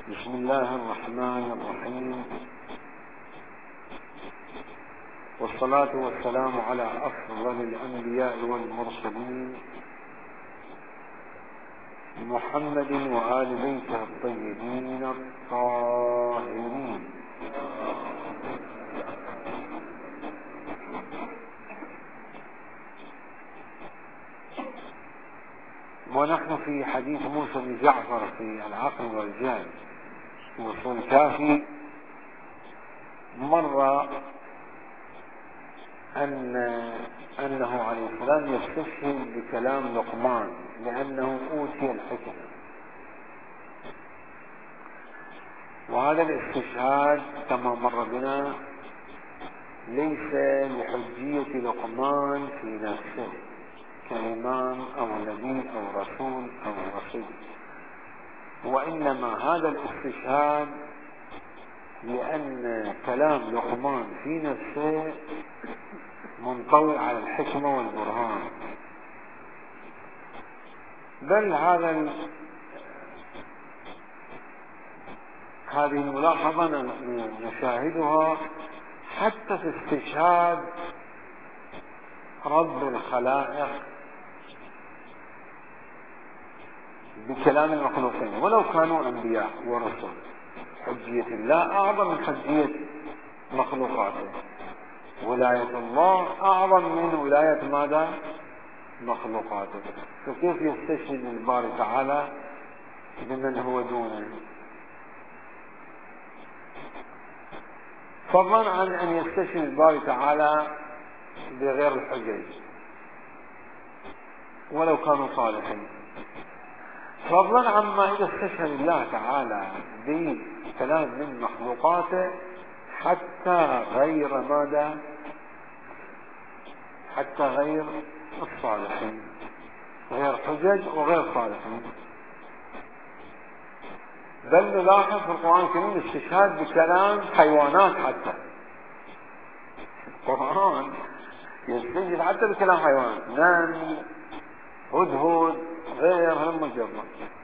بسم الله الرحمن الرحيم، والصلاة والسلام على أفضل الأنبياء والمرسلين محمد وآل بيته الطيبين الطاهرين. ونحن في حديث موسى بن جعفر في العقل والجهل في وصول الكافي. مر أنه عليه السلام يستشهد بكلام لقمان لأنه أوتي الحكمة، وهذا الاستشهاد كما مر بنا ليس لحجية لقمان في نفسه كإمام أو نبي أو رسول أو رسول، وإنما هذا الاستشهاد لأن كلام لقمان في نفسه منطوي على الحكمة والبرهان. بل هذه الملاحظة نشاهدها حتى في استشهاد رب الخلائق بكلام المخلوقين ولو كانوا أنبياء ورسل. حجية الله أعظم من حجية مخلوقاته، ولاية الله أعظم من ولاية ماذا؟ مخلوقاته. فكيف يستشهد الباري تعالى بمن هو دونه؟ فضلا عن أن يستشهد الباري تعالى بغير الحجج ولو كانوا صالحين، فضلا عما إذا استشهد الله تعالى بكلام من مخلوقاته حتى غير ماذا؟ حتى غير الصالحين، غير حجج وغير صالحين. بل نلاحظ في القرآن الكريم الاستشهاد بكلام حيوانات، حتى القرآن يستشهد حتى بكلام حيوانات، نمل، هدهد، غيرها مجرد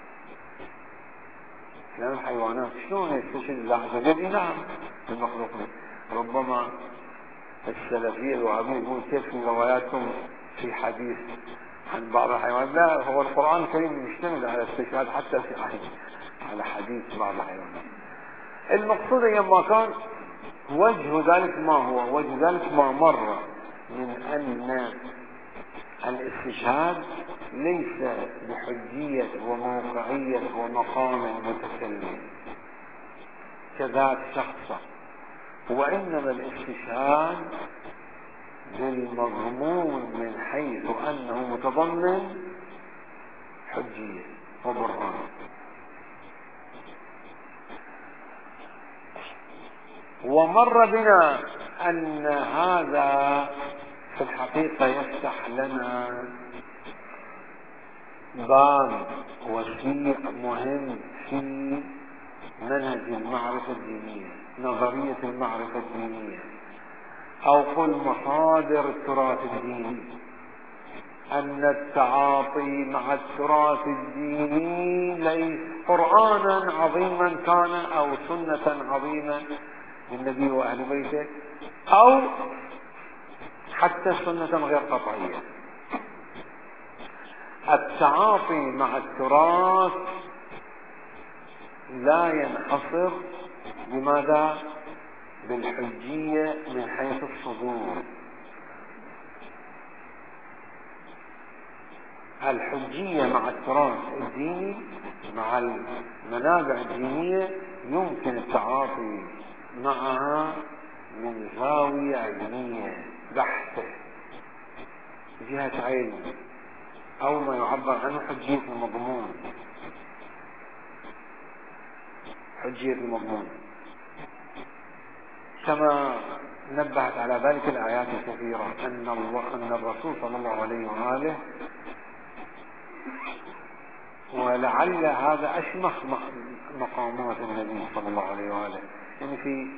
كلام الحيوانات. شلون يستشهد الله عز وجل؟ نعم المخلوقين. ربما السلفية الوهابية يقول كيف في رواياتكم في حديث عن بعض الحيوانات؟ لا، هو القرآن الكريم مشتمل على استشهاد حتى في على حديث بعض الحيوانات. المقصود أيما كان وجه ذلك ما هو؟ وجه ذلك ما مر من أن الاستشهاد ليس بحجية وموقعية ومقام المتكلم كذات شخصة، وإنما الاستشهاد بالمضمون من حيث أنه متضمن حجية وبرهان. ومر بنا أن هذا في الحقيقة يفتح لنا باب وسيع مهم في منهج المعرفة الدينية، نظرية المعرفة الدينية، أو قل مصادر التراث الديني، أن التعاطي مع التراث الديني ليس قرآنا عظيما كان أو سنة عظيمة للنبي وأهل بيته أو حتى سنة غير قطعية. التعاطي مع التراث لا ينحصر بماذا؟ بالحجية من حيث الصدور. الحجية مع التراث الديني، مع المنابع الدينية، يمكن التعاطي معها من زاوية علمية بحتة، جهة علم، أو ما يعبر عنه حجية المضمون. حجية المضمون كما نبهت على ذلك الآيات الكثيرة، أن الرسول صلى الله عليه وآله، ولعل هذا أشمخ مقامات النبي صلى الله عليه وآله، يعني في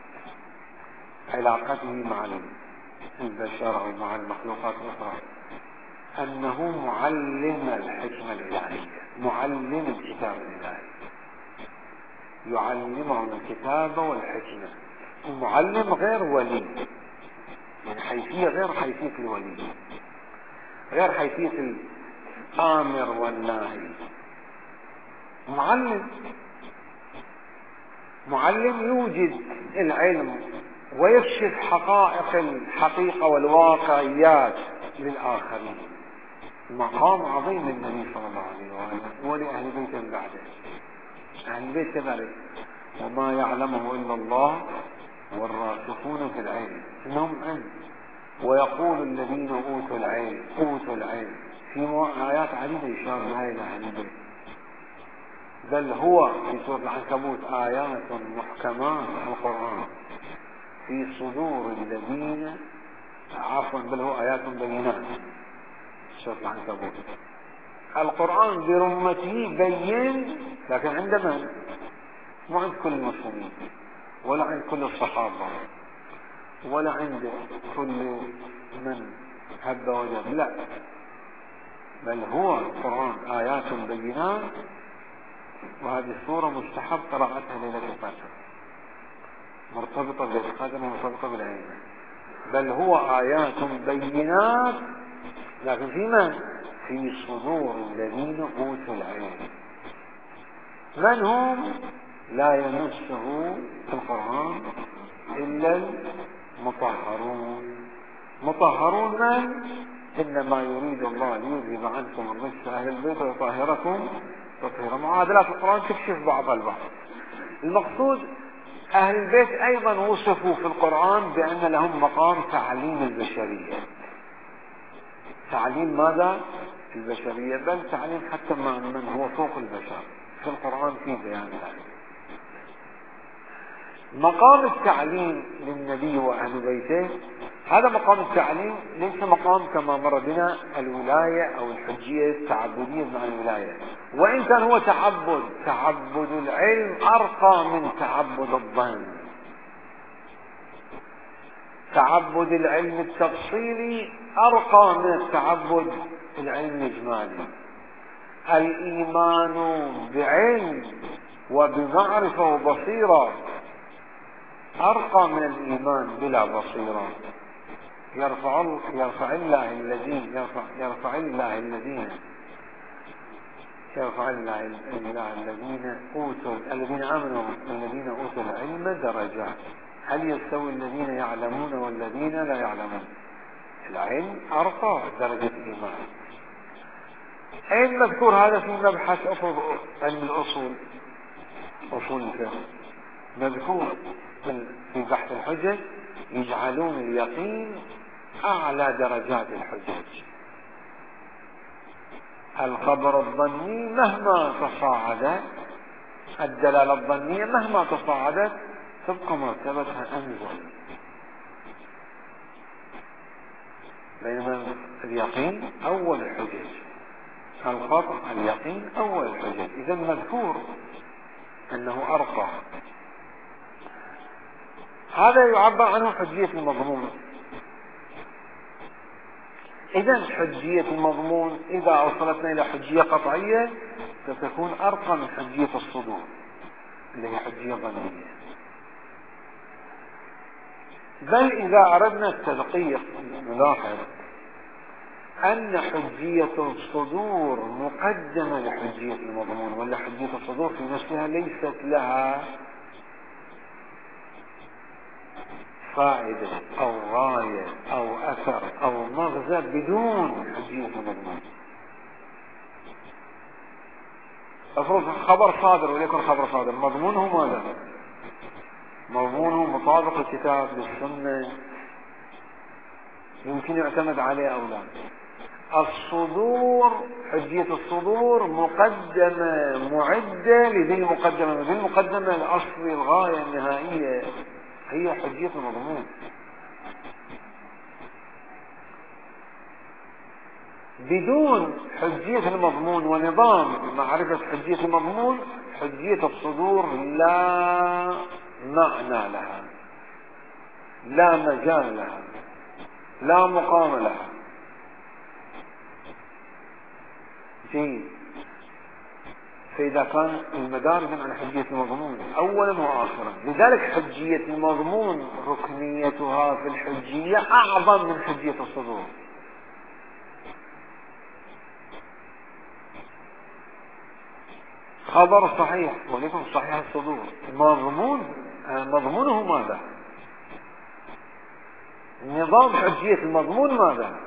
علاقته مع البشر أو مع المخلوقات الأخرى، أنه معلم الحكمة الإلهية، معلم الكتاب الإلهي. يعلمهم الكتاب والحكمة. المعلم غير ولي، يعني حيثية غير حيثية الولي، غير حيثية الآمر والناهي. معلم يوجد العلم ويكشف حقائق الحقيقة والواقعيات للآخرين. مقام عظيم للنبي صلى الله عليه وآله ولأهل بيته بعده. أهل البيت كذلك، وما يعلمه إلا الله والراسخون في العلم إنهم علم. ويقول الذين أوتوا العلم في آيات عديدة يشار لها إلى أهل البيت. بل هو في سورة العنكبوت آيات محكمات القرآن في صدور الذين بل هو آيات بينات. سورة العنكبوت القرآن برمته بين، لكن عند من؟ مو عند كل المسلمين، ولا عند كل الصحابة، ولا عند كل من هب وجب، لا، بل هو القرآن آيات بينات. وهذه السورة مستحب قراءتها ليلة القدر، مرتبطة بالقدر ومرتبطة بالعلم. بل هو آيات بينات، لكن في من؟ في صدور الذين أوتوا العلم. من هم؟ لا يمسه في القرآن إلا المطهرون. مطهرون من؟ إنما يريد الله ليذهب عنكم الرجس أهل البيت ويطهركم تطهيرا. معادلات القرآن تكشف بعض البعض. المقصود أهل البيت أيضا وصفوا في القرآن بأن لهم مقام تعليم البشرية. تعليم ماذا؟ البشرية، بل تعليم حتى من هو فوق البشر. في القرآن في بيان ذلك. مقام التعليم للنبي وأهل بيته، هذا مقام التعليم ليس مقام كما مر بنا الولاية أو الحجية التعبدية مع الولاية، وإن كان هو تعبد العلم أرقى من تعبد الظن. تعبد العلم التفصيلي أرقى من التعبد العلم الإجمالي. الإيمان بعلم وبمعرفة وبصيرة أرقى من الإيمان بلا بصيرة. يرفع الله الذين آمنوا الذين أوتوا العلم درجات. هل يستوي الذين يعلمون والذين لا يعلمون؟ العلم أرقى درجة الإيمان. أين مذكور هذا في مبحث علم الأصول، أصول الفقه؟ مذكور في بحث الحجج. يجعلون اليقين أعلى درجات الحجج. الخبر الظني مهما تصاعدت، الدلالة الظنية مهما تصاعدت تبقى مرتبتها أنزل، بينما اليقين أول الحجج، القطع اليقين أول الحجج. إذا مذكور أنه أرقى. هذا يعبر عنه حجية المضمون. إذا حجية المضمون إذا أوصلتنا إلى حجية قطعية ستكون أرقى من حجية الصدور اللي هي حجية ظنية. بل إذا أردنا التدقيق نلاحظ أن حجية الصدور مقدمة لحجية المضمون، ولا حجية الصدور في نفسها ليست لها فائدة أو غاية أو أثر أو مغزى بدون حجية المضمون. أفرض خبر صادر وليكن خبر صادر، مضمونه ماذا؟ مضمونه مطابق الكتاب للسنة، يمكن يعتمد عليه أو لا. الصدور، حجية الصدور مقدمة معدة لذي المقدمة، ذي المقدمة الأصلي الغاية النهائية هي حجية المضمون. بدون حجية المضمون ونظام معرفة حجية المضمون، حجية الصدور لا معنى لها، لا مجال لها، لا مقام لها. جيد. فإذا كان المدار على حجية المضمون أولا وآخرا، لذلك حجية المضمون ركنيتها في الحجية أعظم من حجية الصدور. خبر صحيح ولكن صحيح الصدور، مضمونه ماذا؟ نظام حجية المضمون ماذا؟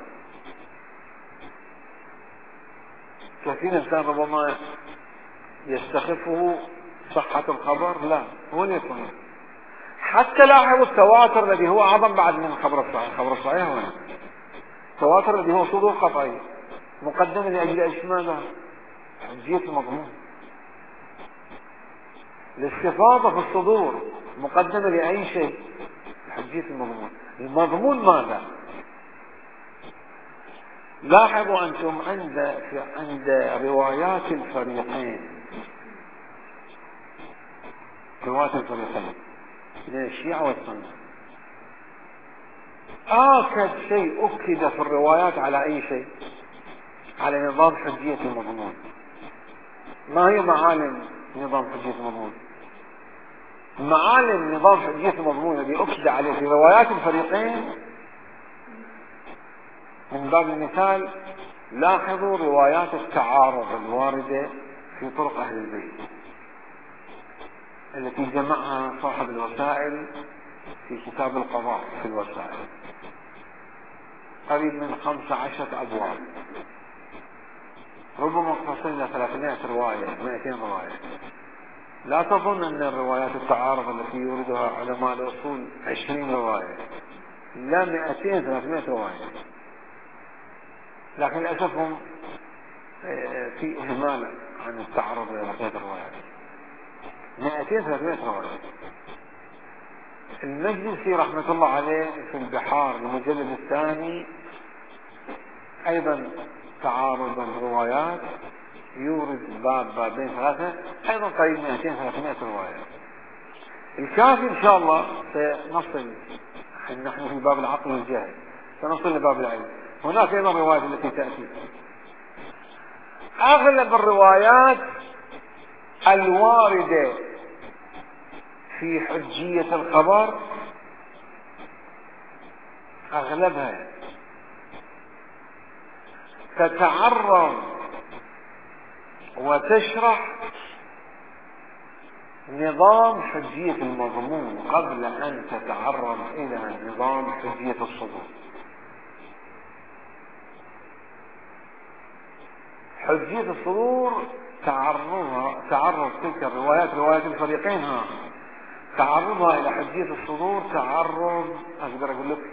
كثير إنسان ربما يستخفه صحة الخبر، لا ولكن حتى لاحظوا التواتر الذي هو أعظم بعد من الخبر الصحيح. الخبر الصحيح هو التواتر الذي هو صدور قطعي مقدم لأجل إيش؟ ماذا؟ حجية المضمون. الاستفاضة في الصدور مقدمة لأي شيء؟ حجية المضمون. المضمون ماذا؟ لاحظوا أنتم عند روايات الفريقين، روايات الفريقين من الشيعة والسنة، آكد شيء أكد في الروايات على أي شيء؟ على نظام حجية المضمون. ما هي معالم نظام حجية المضمون؟ معالم نظام حجية المضمون الذي أكد عليه في روايات الفريقين، من باب المثال لاحظوا روايات التعارض الواردة في طرق أهل البيت التي جمعها صاحب الوسائل في كتاب القضاء في الوسائل، قريب من 15 أبواب، ربما تصل إلى 300 رواية 200 رواية. لا تظن أن الروايات التعارض التي يوردها علماء الأصول 20 رواية، لا 200 300 رواية، لكن للأسف هم في إهمال عن التعرض لبقية الروايات. 200 300 رواية. المجلسي رحمة الله عليه في البحار المجلد الثاني أيضا تعارض الروايات، يورد بابين ثلاثة، أيضا قريب 200 300 رواية. الكافي إن شاء الله سنصل، نحن في باب العقل والجهل سنصل لباب العلم. هناك أيضا الروايات التي تأتي، أغلب الروايات الواردة في حجية الخبر أغلبها تتعرض وتشرح نظام حجية المضمون قبل أن تتعرض إلى نظام حجية الصدور. حجية الصدور تعرض تلك الروايات، روايات الفريقين، تعرضها إلى حجية الصدور تعرض أقدر أقول لك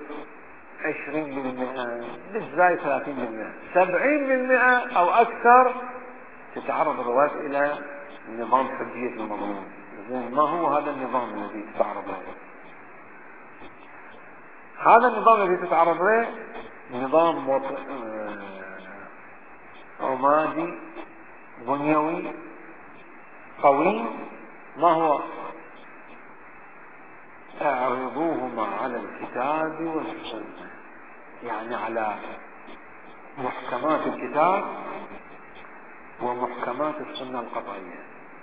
20% بالزاي 30%، 70% أو أكثر تتعرض الروايات إلى نظام حجية المضمون. ما هو هذا النظام الذي تتعرض له؟ هذا النظام الذي تتعرض له نظام عمادي بنيوي قوي. ما هو؟ اعرضوهما على الكتاب والسنة، يعني على محكمات الكتاب ومحكمات السنة القطعية.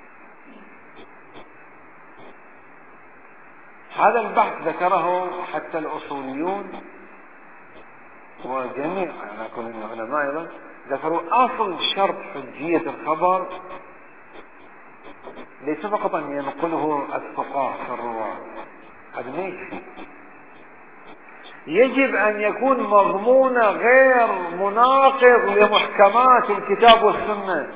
هذا البحث ذكره حتى الأصوليون وجميع كل العلماء أيضا ذكروا أصل شرط حجية الخبر ليس فقط أن ينقله الثقات الرواة، هذا ما يكفي، يجب أن يكون مضمون غير مناقض لمحكمات الكتاب والسنة.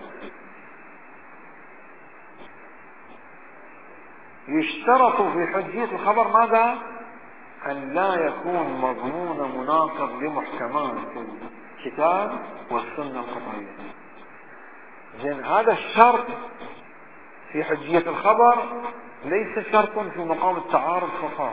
يشترط في حجية الخبر ماذا؟ أن لا يكون مضمون مناقض لمحكمات الكتاب والسنة القطعية. زين، هذا الشرط في حجية الخبر ليس شرط في مقام التعارض فقط.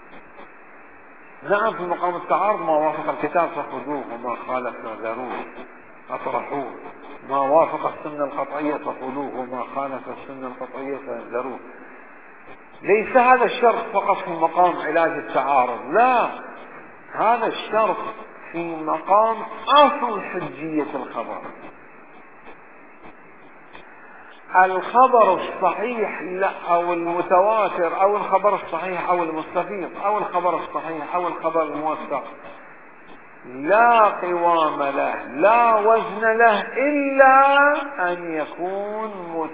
نعم في مقام التعارض ما وافق الكتاب فخذوه وما خالف فذروه أطرحوه، ما وافق السنة القطعية فخذوه وما خالف السنة القطعية فذروه. ليس هذا الشرط فقط في مقام علاج التعارض، لا، هذا الشرط في مقام أصل حجية الخبر. الخبر الصحيح لا أو المتواتر أو الخبر الصحيح أو المستفيض أو الخبر الصحيح أو الخبر الموثق لا قوام له لا وزن له إلا أن يكون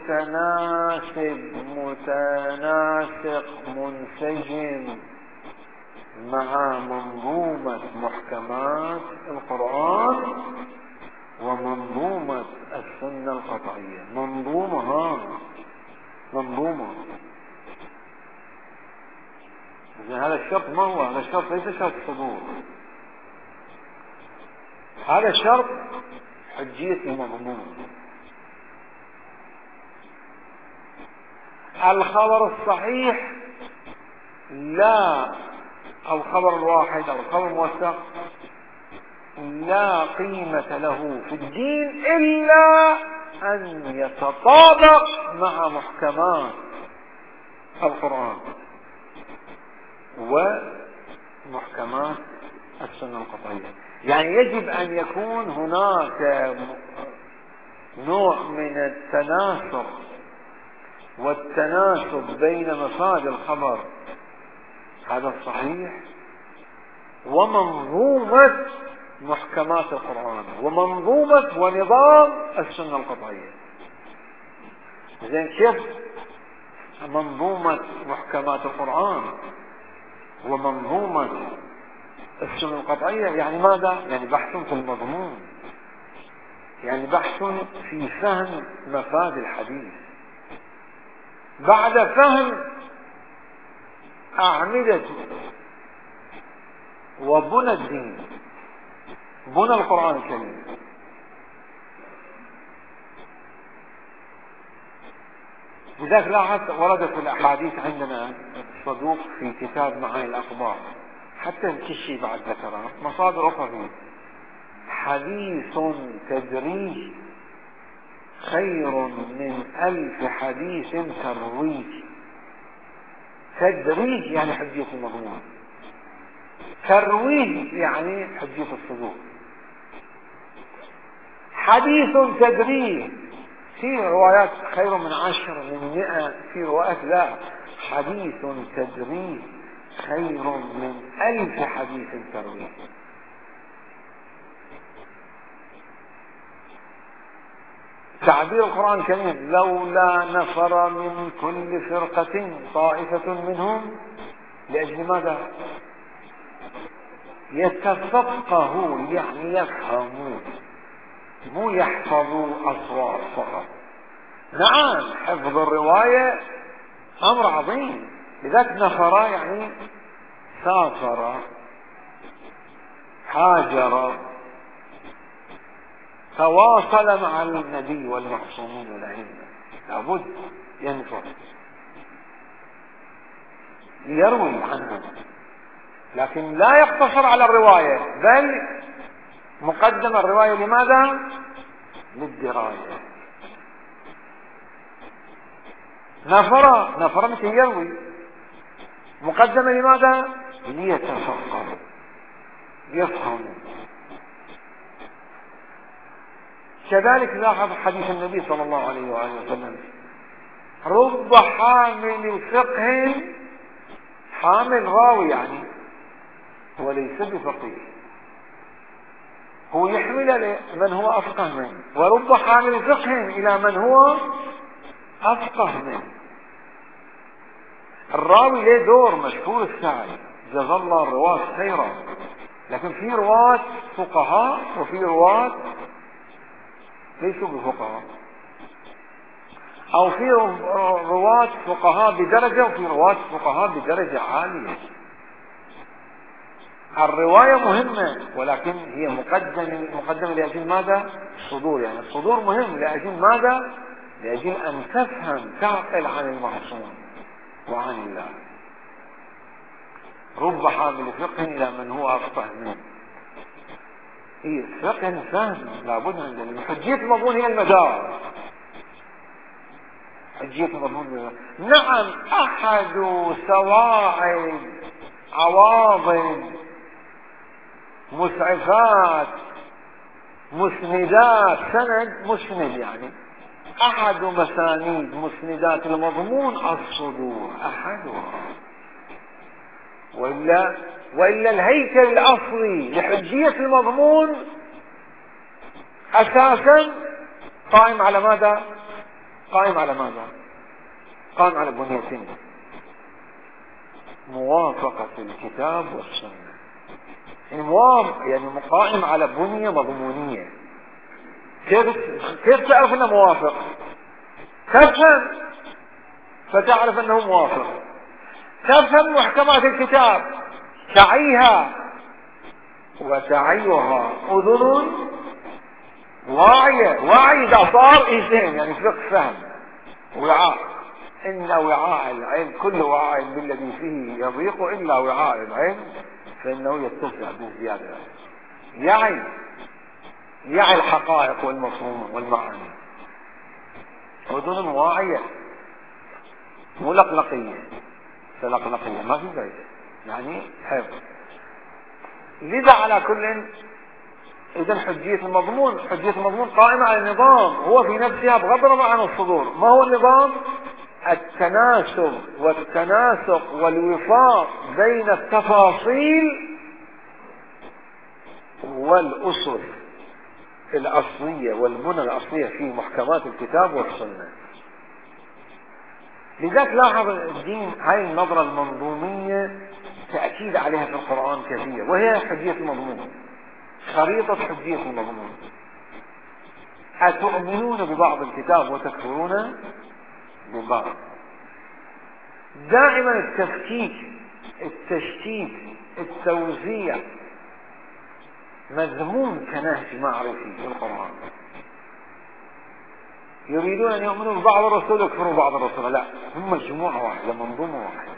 متناسق منسجم مع منظومة محكمات القرآن ومنظومة السنة القطعية. منظومة هذا الشرط ما هو؟ هذا الشرط ليس شرط صدور، هذا شرط حجية المضمون. الخبر الصحيح لا أو الخبر الواحد أو الخبر الموثق لا قيمة له في الدين إلا أن يتطابق مع محكمات القرآن ومحكمات السنة القطعية. يعني يجب أن يكون هناك نوع من التناسق والتناسب بين مفاد الخبر هذا الصحيح ومنظومة محكمات القرآن ومنظومة ونظام السنة القطعية. زين كيف منظومة محكمات القرآن ومنظومة السنة القطعية؟ يعني ماذا؟ يعني بحث في المضمون، يعني بحث في فهم مفاد الحديث بعد فهم أعمدة وبنى الدين، بنى القرآن الكريم. لذلك لاحظت وردت الأحاديث عندنا صدوق في كتاب معاني الأخبار، حتى الكشي بعد ذكرها مصادر أخرى فيه: حديث تدريج خير من 1000 حديث ترويج. تدريج يعني حجية المضمون، ترويج يعني حجية الصدور. حديث تدريج في روايات خير من 10 من 100، في روايات لا، حديث تدريج خير من 1000 حديث ترويج. تعبير القرآن الكريم: لولا نفر من كل فرقة طائفة منهم لأجل ماذا؟ يتفقهوا، يعني يفهموا، مو يحفظوا أصوات فقط. نعم حفظ الرواية أمر عظيم، لذلك نفر يعني سافر، هاجر، تواصل مع النبي والمعصومين والأئمة، لابد ينفر ليروي عنهم، لكن لا يقتصر على الرواية، بل مقدم الرواية لماذا؟ للدراية. نفر مثل يروي، مقدمة لماذا؟ ليتفقه، يفهم. كذلك لاحظ حديث النبي صلى الله عليه وآله وسلم: رب حامل فقه، حامل راوي يعني وليس بفقيه، هو يحمل من هو أفقه منه، ورب حامل فقه إلى من هو أفقه منه. الراوي له دور مشهور السعي، جزا الله الرواة خيرا، لكن في رواة فقهاء وفي رواة ليسوا بفقهاء، أو في رواة فقهاء بدرجة وفي رواة فقهاء بدرجة عالية. الرواية مهمة، ولكن هي مقدمة لأجل ماذا؟ الصدور. يعني الصدور مهم لأجل ماذا؟ لأجل أن تفهم، تعقل عن المعصوم وعن الله. رب حامل فقه إلى من هو أفقه منه. فقه فهم لابد من حجية المضمون، هي المدار. حجية المضمون، نعم، أحد سواعد عواضد مسعفات مسندات سند، مسند يعني أحد مسانيد مسندات المضمون الصدور، أحدها، وإلا الهيكل الأصلي لحجية المضمون أساسا قائم على ماذا؟ قائم على بنيتين: موافقة الكتاب والسنة. يعني قائم على بنية مضمونية. كيف تعرف انه موافق؟ تفهم فتعرف انه موافق. تفهم محكمات الكتاب، تعيها وتعيها اذن واعية. واعي اذا صار ايزين، يعني فهم وعاء. ان وعاء العلم، كل وعاء بالذي فيه يضيق الا وعاء العلم فانه يتسع بالزيادة. يعي الحقائق والمفهوم والمعاني، اذن واعية، مو لقلقية ما في ذلك، يعني حفظ. لذا على كل، اذا حجية المضمون قائمة على النظام، هو في نفسها بغض النظر عن الصدور. ما هو النظام؟ التناسب والتناسق والوفاق بين التفاصيل والأسس الأصلية والبنى الأصلية في محكمات الكتاب والسنة. لذلك لاحظ الدين هاي النظرة المنظومية تأكيد عليها في القرآن كثير، وهي حجية المضمون، خريطة حجية المضمون. أتؤمنون ببعض الكتاب وتكفرون ببعض. دائما التفكيك، التشتيت، التوزيع مذموم كنهج معرفي في القرآن. يريدون أن يؤمنوا ببعض الرسول ويكفروا بعض الرسول. لا، هم مجموعة واحدة، منظومة واحدة.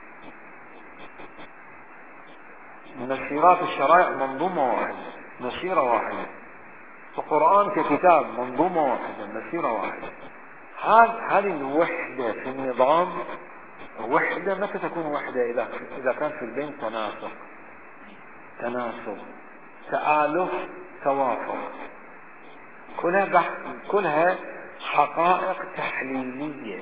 مسيرات الشرائع منظومة واحدة، مسيرة واحدة. القرآن ككتاب منظومة واحدة، مسيرة واحدة. هذه الوحدة في النظام. وحدة متى تكون وحدة؟ إذا كان في البين تناسب، تآلف، توافق، كلها حقائق تحليلية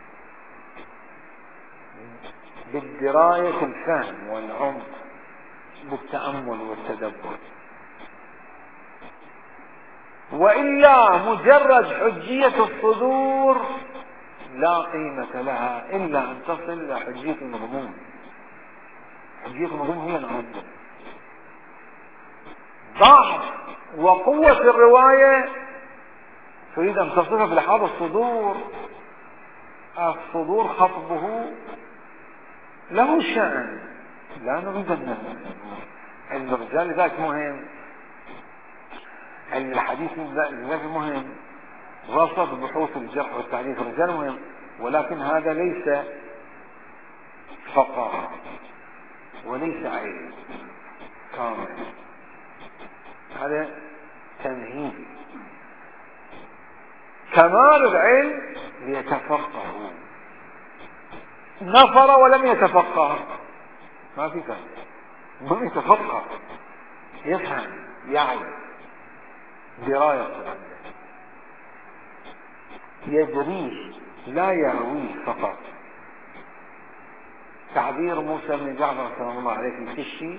بالدراية، الفهم والعمق، بالتأمل والتدبر. وإلا مجرد حجية الصدور لا قيمة لها إلا أن تصل إلى حجية المضمون. حجية المضمون هي العنصر. ضعف وقوة الرواية تريد أن تصفها بلحاظ الصدور خطبه له شأن، لا نريد أن علم الرجال لذلك مهم، علم الحديث لذلك مهم، رصد بحوث الجرح والتعديل في الرجال مهم، ولكن هذا ليس فقاهة وليس علم كامل، هذا تمهيدي. كمال العلم ليتفقه، نفر ولم يتفقه ما في فهم، من يتفقه يفهم، يعي، دراية يدريه لا يرويه فقط. تعبير موسى بن جعفر صلى الله عليه في الكشي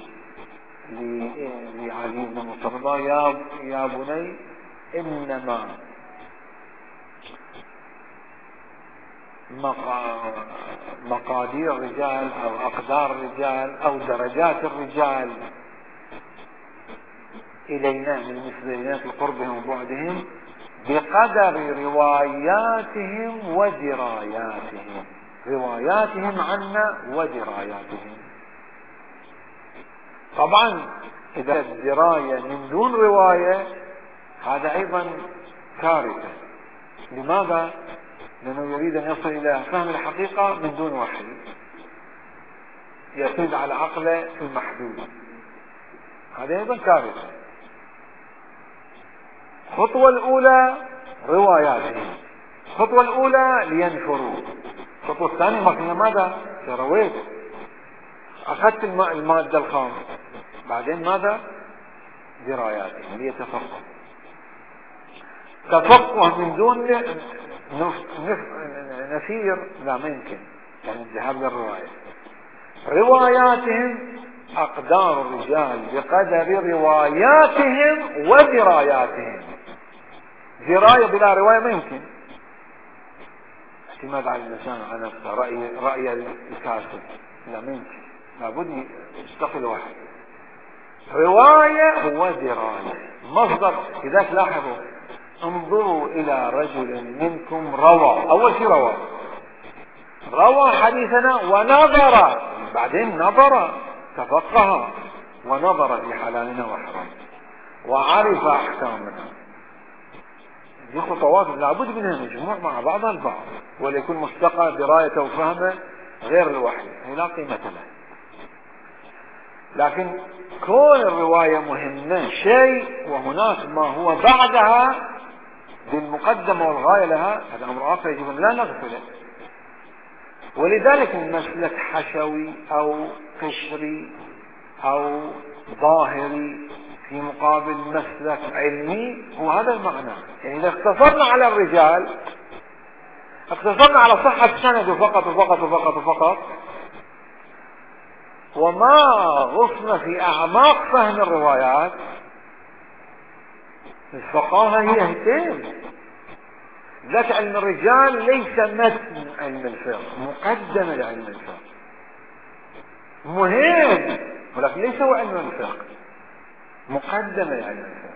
لعلي بن مصطفى: يا بني إنما مقادير الرجال أو أقدار الرجال أو درجات الرجال إلينا من مثل في قربهم وبعدهم بقدر رواياتهم ودراياتهم، رواياتهم عنا ودراياتهم. طبعا إذا الدراية من دون رواية هذا أيضا كارثة. لماذا؟ لأنه يريد أن يصل إلى فهم الحقيقة من دون وحي، يعتمد على عقله المحدود، هذا أيضا كارثة. الخطوة الأولى رواياتهم، الخطوة الأولى لينفروا، الخطوة الثانية ماذا؟ رويت، أخذت المادة الخام، بعدين ماذا؟ دراياتهم ليتفقهوا. تفقه من دون نفير لا ما يمكن، يعني الذهاب للرواية. رواياتهم أقدار الرجال بقدر رواياتهم ودراياتهم. دراية بلا رواية ما يمكن. اعتماد على الإنسان على نفسه، رأي الكاتب لا ما يمكن، لابد يستقل واحد. رواية هو دراية مصدر. لذلك لاحظوا انظروا إلى رجل منكم روى، أول شيء روى حديثنا ونظر، بعدين نظر تفقه ونظر في حلالنا وحرامنا وعرف أحكامنا. دي خطوات لابد منها مجموع مع بعضها البعض، وليكون مستقى درايته وفهمه غير الوحي لا قيمة له. لكن كون الرواية مهمة شيء، وهناك ما هو بعدها بالمقدمة والغاية لها، هذا أمر آخر يجب أن لا نغفله. ولذلك المسلك حشوي أو قشري أو ظاهري في مقابل مسلك علمي هو هذا المعنى. يعني إذا اقتصرنا على الرجال، اقتصرنا على صحة سنده فقط وفقط وفقط وفقط، وما غصنا في أعماق فهم الروايات، الفقاهة هي هتين. ذات علم الرجال ليس متن علم الفقه، مقدمة لعلم الفقه، مهم ولكن ليس هو علم الفقه، مقدمة لعلم الفقه.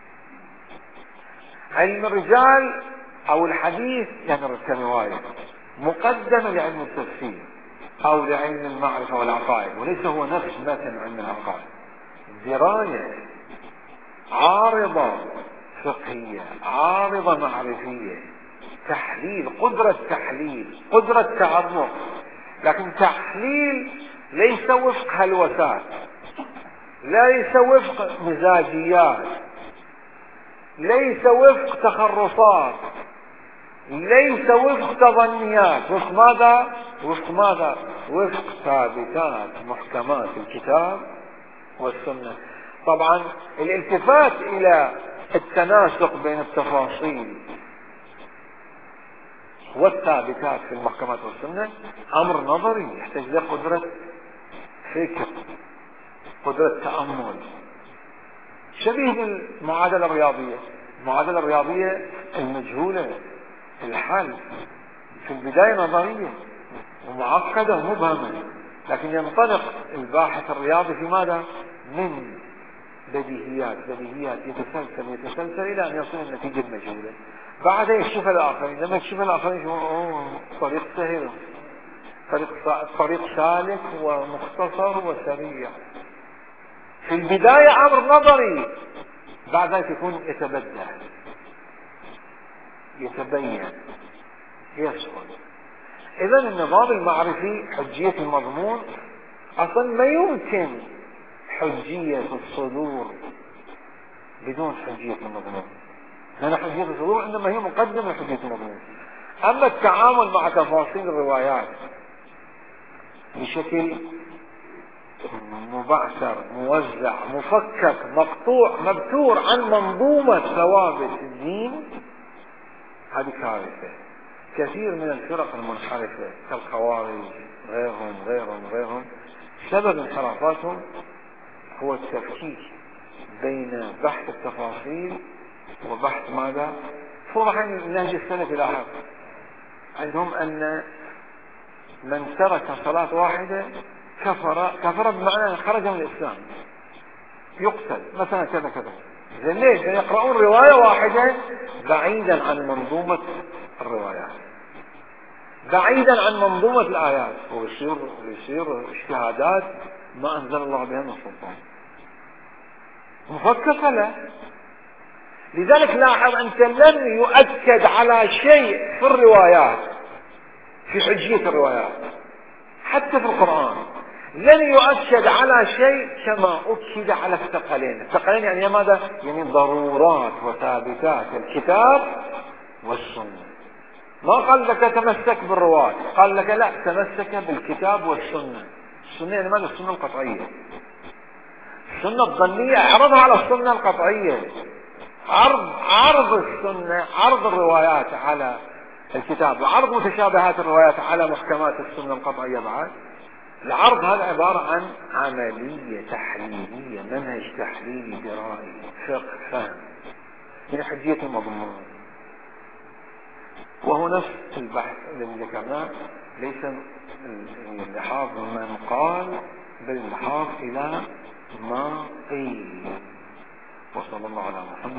علم الرجال أو الحديث يعني كرواية مقدمة لعلم التفسير أو لعلم المعرفة والعقائد، وليس هو نفس متن علم العقائد. دراية عارضة فقهية، عارضة معرفية، تحليل، قدرة تحليل، قدرة تعمق. لكن تحليل ليس وفق هلوسات، ليس وفق مزاجيات، ليس وفق تخرصات، ليس وفق تظنيات. وفق ماذا؟ وفق ماذا؟ وفق ثابتات محكمات الكتاب والسنة. طبعا الالتفات إلى التناسق بين التفاصيل والثابتات في المحكمات والسنة أمر نظري يحتاج له قدرة فكر، قدرة تأمل، شبيه بالمعادلة الرياضية. المعادلة الرياضية المجهولة الحل في البداية نظرية ومعقدة ومبهمة، لكن ينطلق الباحث الرياضي في ماذا؟ من بديهيات يتسلسل إلى أن يصل النتيجة المجهولة. بعد يكشف الآخرين، لما يكشف الآخرين طريق سهل، طريق سالك ومختصر وسريع. في البداية أمر نظري، بعد ذلك يكون يتبدل، يتبين، يسهل. إذا النظام المعرفي حجية المضمون أصلا ما يمكن حجية الصدور بدون حجية المضمون، لأن حجية الصدور إنما هي مقدمة لحجية المضمون. أما التعامل مع تفاصيل الروايات بشكل مبعثر موزع مفكك مقطوع مبتور عن منظومة ثوابت الدين، هذه كارثة. كثير من الفرق المنحرفة كالخوارج غيرهم سبب انحرافاتهم هو التفكيك بين بحث التفاصيل وبحث ماذا؟ فوضح عن النهج السلفي لاحظ عندهم أن من ترك صلاة واحدة كفر بمعنى خرج من الإسلام، يقتل مثلا كذا كذا. ليش؟ يقرؤون رواية واحدة بعيدا عن منظومة الروايات، بعيدا عن منظومة الآيات، ويصير اجتهادات ما أنزل الله بها من سلطان، مفككة له. لذلك لاحظ أنت لن يؤكد على شيء في الروايات، في حجية الروايات حتى في القرآن لن يؤكد على شيء كما أكد على الثقلين. الثقلين يعني ماذا؟ يعني ضرورات وثابتات الكتاب والسنة. ما قال لك تمسك بالرواة، قال لك لا، تمسك بالكتاب والسنة. السنة يعني ماذا؟ السنة القطعية. السنة الظنية اعرضها على السنة القطعية. عرض السنة، عرض الروايات على الكتاب وعرض متشابهات الروايات على محكمات السنة القطعية. بعد العرض هذا عبارة عن عملية تحليلية، منهج تحليلي درائي، فقه، فهم من حجية المضمون. وهو نفس البحث الذي ذكرناه، ليس اللحاظ من قال، بل اللحاظ إلى ما قيل. وصلى الله على محمد.